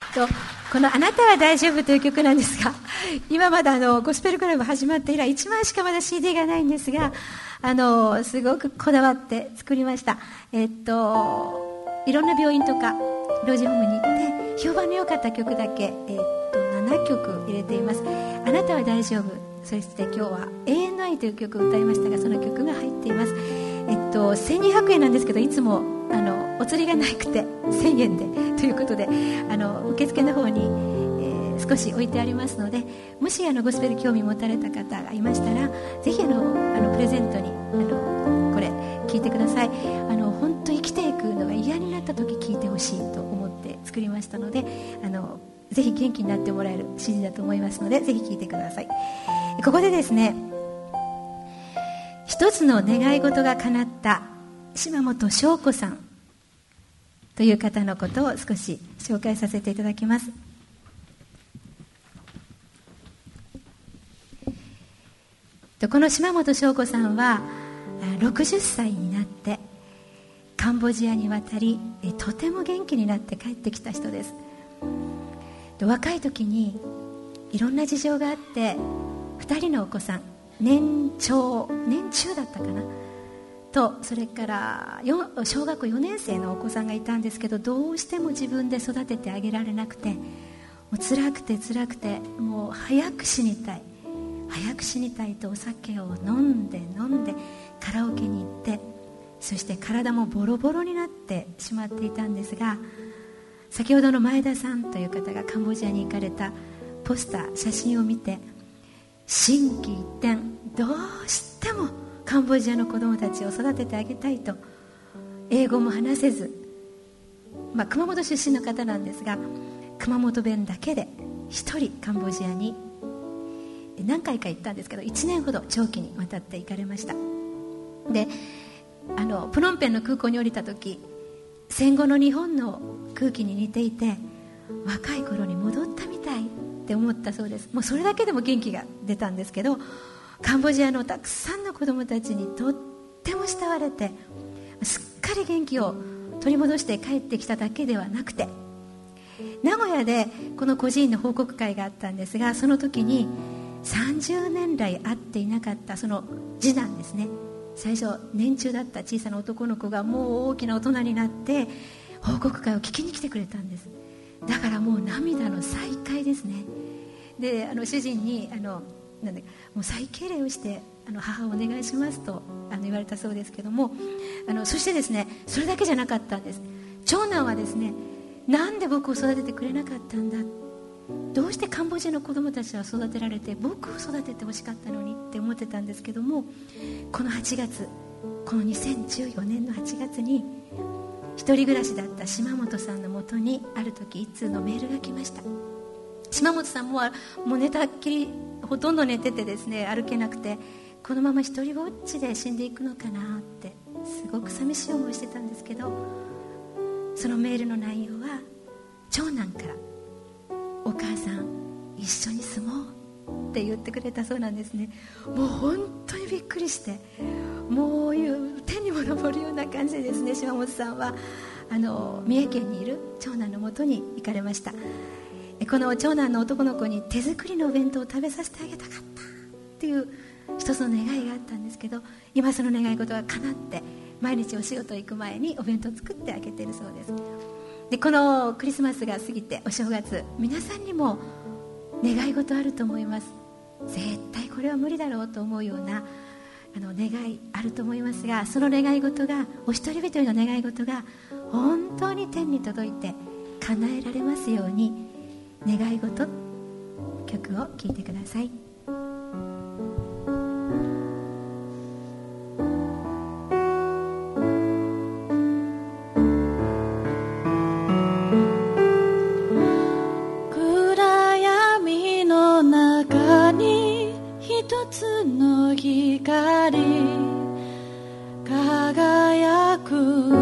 このあなたは大丈夫という曲なんですが、今まだゴスペルクラブ始まって以来1枚しかまだ CD がないんですが、すごくこだわって作りました。いろんな病院とか老人ホームに行って評判の良かった曲だけ、7曲入れています。あなたは大丈夫、そして今日は永遠の愛という曲を歌いましたが、その曲が入っています。1200円なんですけど、いつもお釣りがなくて1000円でということで、受付の方に、少し置いてありますので、もしゴスペル興味持たれた方がいましたら、ぜひプレゼントにこれ聞いてください。本当に生きていくのが嫌になった時聞いてほしいと思って作りましたので、ぜひ元気になってもらえる CD だと思いますので、ぜひ聞いてください。ここでですね、一つの願い事が叶った島本翔子さんという方のことを少し紹介させていただきます。この島本翔子さんは60歳になってカンボジアに渡り、とても元気になって帰ってきた人です。若い時にいろんな事情があって2人のお子さん、年中だったかなと、それから小学校4年生のお子さんがいたんですけど、どうしても自分で育ててあげられなくて、もう辛くてもう早く死にたいとお酒を飲んでカラオケに行って、そして体もボロボロになってしまっていたんですが、先ほどの前田さんという方がカンボジアに行かれたポスター、写真を見て、心機一転、どうしてもカンボジアの子供たちを育ててあげたいと、英語も話せず、熊本出身の方なんですが、熊本弁だけで一人カンボジアに何回か行ったんですけど、1年ほど長期にわたって行かれました。で、プノンペンの空港に降りた時、戦後の日本の空気に似ていて、若い頃に戻ったみたいって思ったそうです。もうそれだけでも元気が出たんですけど、カンボジアのたくさんの子供たちにとっても慕われて、すっかり元気を取り戻して帰ってきただけではなくて、名古屋でこの孤児院の報告会があったんですが、その時に30年来会っていなかったその次男ですね、最初年中だった小さな男の子がもう大きな大人になって報告会を聞きに来てくれたんです。だからもう涙の再会ですね。で、主人にもう再敬礼をして母をお願いしますと言われたそうですけども、そしてですね、それだけじゃなかったんです。長男はですね、なんで僕を育ててくれなかったんだ、どうしてカンボジアの子供たちは育てられて僕を育ててほしかったのにって思ってたんですけども、この8月、この2014年の8月に一人暮らしだった島本さんのもとにある時一通のメールが来ました。島本さんもう寝たっきり、ほとんど寝ててですね、歩けなくて、このまま一人ぼっちで死んでいくのかなってすごく寂しい思いしてたんですけど、そのメールの内容は長男からお母さん一緒に住もうって言ってくれたそうなんですね。もう本当にびっくりして、もう天にも昇るような感じでですね、島本さんは三重県にいる長男のもとに行かれました。この長男の男の子に手作りのお弁当を食べさせてあげたかったっていう一つの願いがあったんですけど、今その願い事が叶って毎日お仕事行く前にお弁当を作ってあげているそうです。で、このクリスマスが過ぎてお正月、皆さんにも願い事あると思います。絶対これは無理だろうと思うような願いあると思いますが、その願い事が、お一人一人の願い事が本当に天に届いて叶えられますように、願い事曲を聴いてください。 暗闇の中に一つの光輝く、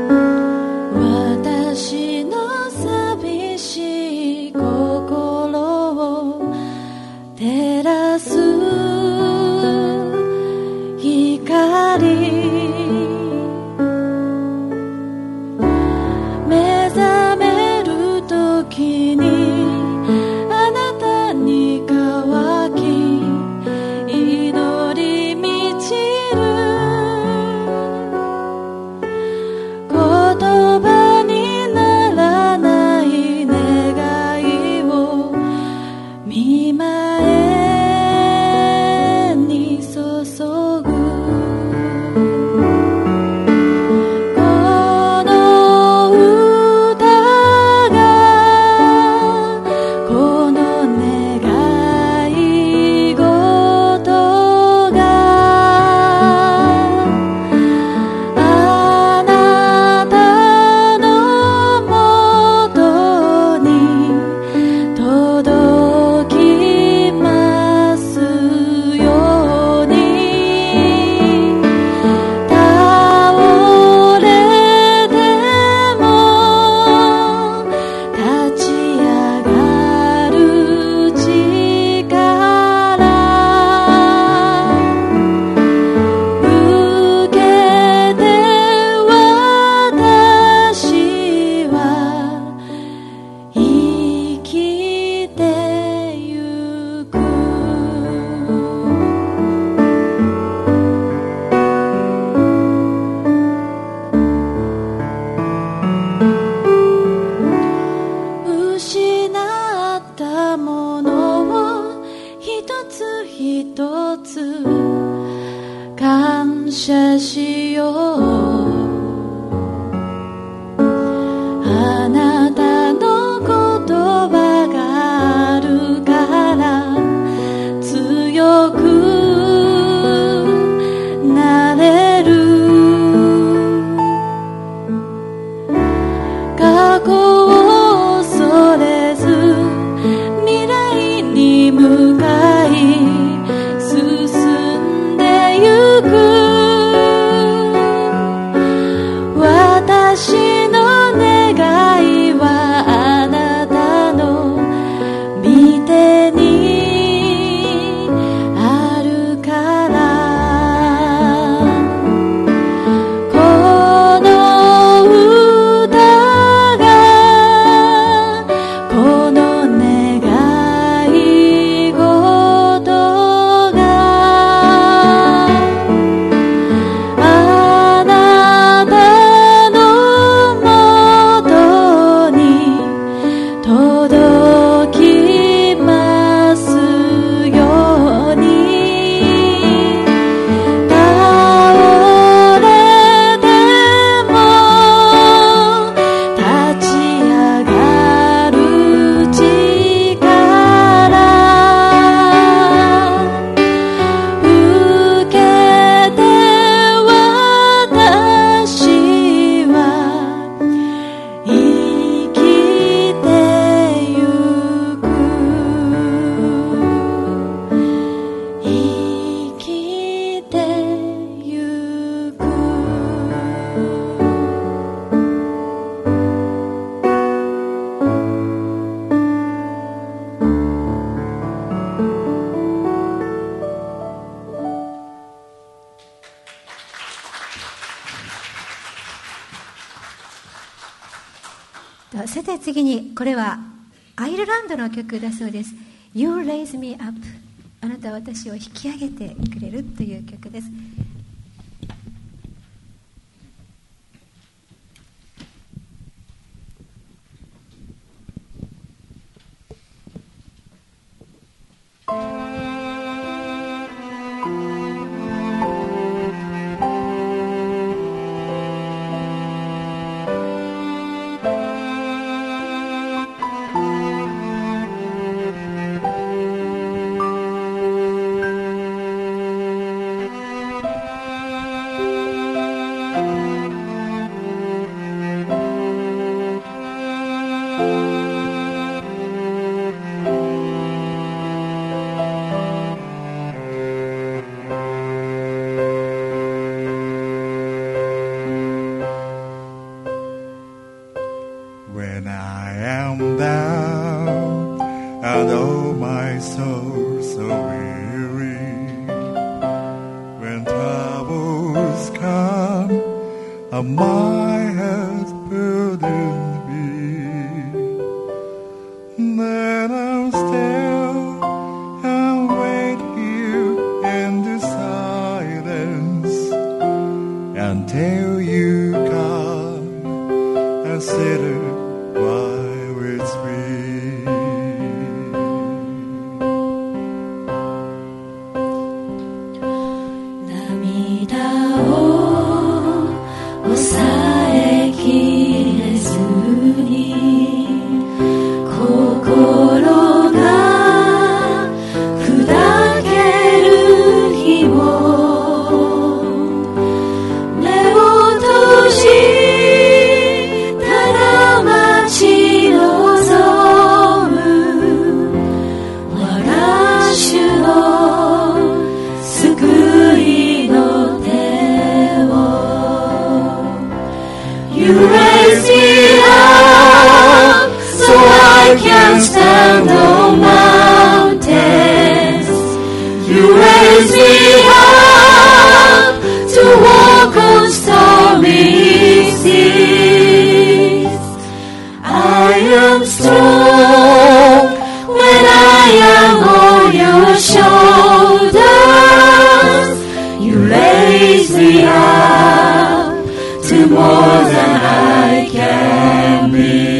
私の寂しい心時にあなたに乾き祈り満ちる言葉にならない願いを見前に注ぐさて次に、これはアイルランドの曲だそうです。 You Raise Me Up、 あなたは私を引き上げてくれるという曲です。 My head burdened me, bitter while we're sweet. 涙を抑えきれずに心が砕ける日も目を閉じただ待ち望む我が主の救いの手を You raise me up so I can stand on mountains. You raise me up to walk on stormy seas. I am strong when I am on your shoulders. You raise me up to more than I can be.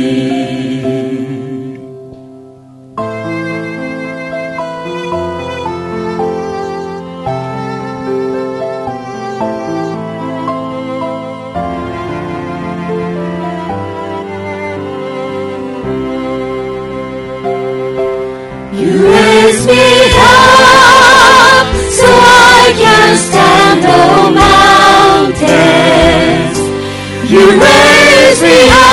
You raise me up so I can stand on mountains. You raise me up